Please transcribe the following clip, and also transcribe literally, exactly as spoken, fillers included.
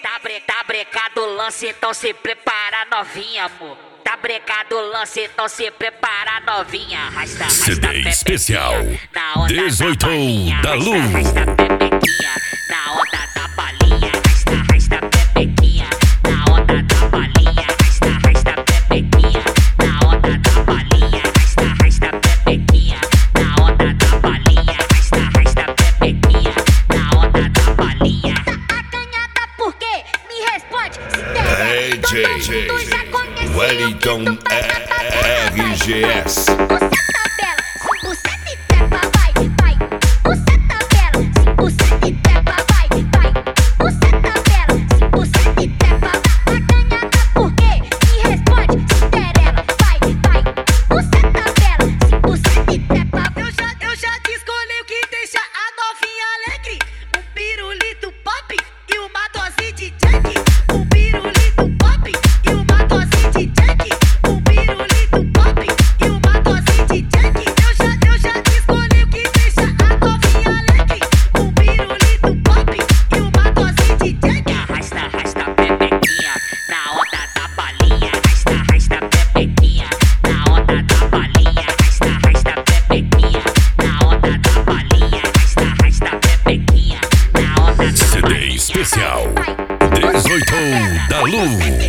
tá, bre, tá brecado o lance, então se prepara novinha, amor. Tá brecado o lance, então se prepara novinha. Arrasta, arrasta C D especial dezoito da Lu. Arrasta pepequinha, na onda da balinha. Arrasta, arrasta pepequinha, na onda da balinha. Arrasta, arrasta pepequinha, na onda da balinha. Arrasta, arrasta pepequinha, na onda da balinha. Arrasta, arrasta pepequinha, na onda da balinha. Tá acanhada por quê? Me responde, se der. D J Wellington R G S. Especial dezoito da Lu.